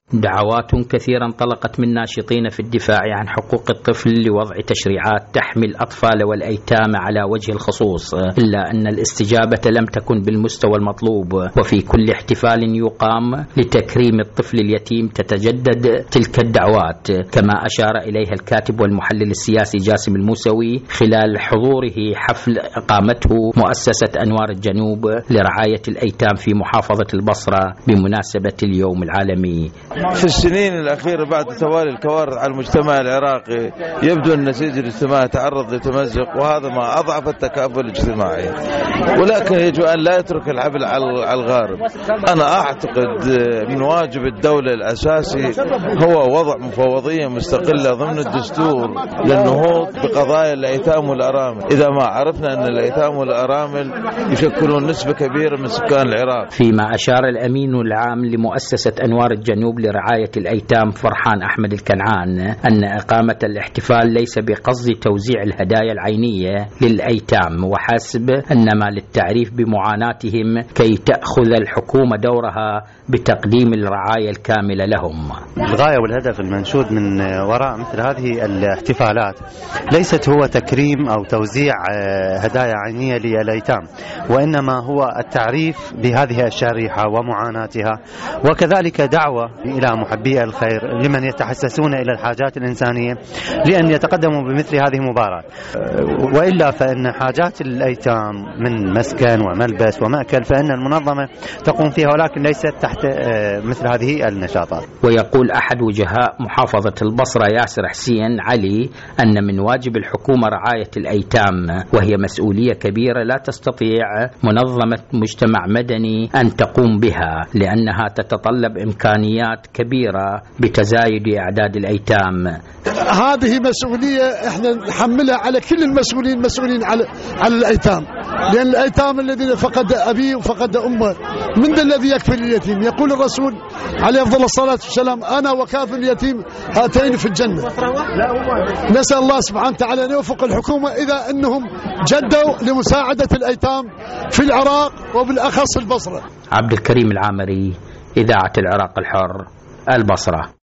دعوات كثيرة انطلقت من ناشطين في الدفاع عن حقوق الطفل لوضع تشريعات تحمي الأطفال والأيتام على وجه الخصوص، إلا أن الاستجابة لم تكن بالمستوى المطلوب، وفي كل احتفال يقام لتكريم الطفل اليتيم تتجدد تلك الدعوات، كما أشار إليها الكاتب والمحلل السياسي جاسم الموسوي خلال حضوره حفل أقامته مؤسسة أنوار الجنوب لرعاية الأيتام في محافظة البصرة بمناسبة اليوم العالمي. في السنين الأخيرة بعد توالي الكوارث على المجتمع العراقي يبدو أن النسيج الاجتماعي تعرض لتمزق، وهذا ما أضعف التكافل الاجتماعي، ولكن يجب أن لا يترك الحبل على الغارب. أنا أعتقد من واجب الدولة الأساسي هو وضع مفوضية مستقلة ضمن الدستور للنهوض بقضايا الأيتام والأرامل، إذا ما عرفنا أن الأيتام والأرامل يشكلون نسبة كبيرة من سكان العراق. فيما أشار الأمين العام لمؤسسة أنوار الجنوب لرعاية الأيتام فرحان أحمد الكنعان أن إقامة الاحتفال ليس بقصد توزيع الهدايا العينية للأيتام وحسب، إنما للتعريف بمعاناتهم كي تأخذ الحكومة دورها بتقديم الرعاية الكاملة لهم. الغاية والهدف المنشود من وراء مثل هذه الاحتفالات ليست هو تكريم أو توزيع هدايا عينية للأيتام، وإنما هو التعريف بهذه الشريحة ومعاناتها، وكذلك دعوة إلى محبي الخير لمن يتحسسون إلى الحاجات الإنسانية لأن يتقدموا بمثل هذه المباراة، وإلا فإن حاجات الأيتام من مسكن وملبس ومأكل فإن المنظمة تقوم فيها، ولكن ليست تحت مثل هذه النشاطات. ويقول أحد وجهاء محافظة البصرة ياسر حسين علي أن من واجب الحكومة رعاية الأيتام، وهي مسؤولية كبيرة لا تستطيع منظمة مجتمع مدني أن تقوم بها، لأنها تتطلب إمكانيات كبيرة بتزايد أعداد الأيتام. هذه مسؤولية احنا نحملها على كل المسؤولين على الأيتام، لأن الأيتام الذين فقد أبيه وفقد أمه من ذا الذي يكفل اليتيم؟ يقول الرسول عليه أفضل الصلاة والسلام: أنا وكافل اليتيم هاتين في الجنة. نسأل الله سبحانه وتعالى أن يوفق الحكومة إذا أنهم جدوا لمساعدة الأيتام في العراق وبالأخص البصرة. عبد الكريم العامري، إذاعة العراق الحر، البصرة.